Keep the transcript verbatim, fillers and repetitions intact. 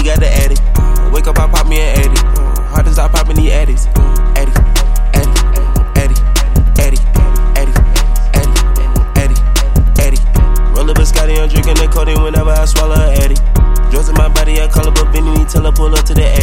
got the addy. Wake up, I pop me an addy. Hard as I pop in the addies. Addy, addy, addy, addy, addy, addy, addy, addy. Roll up a Scotty, I'm drinking the codeine whenever I swallow an addy. Drugs in my body, I call up a Benny, tell her pull up to the addy.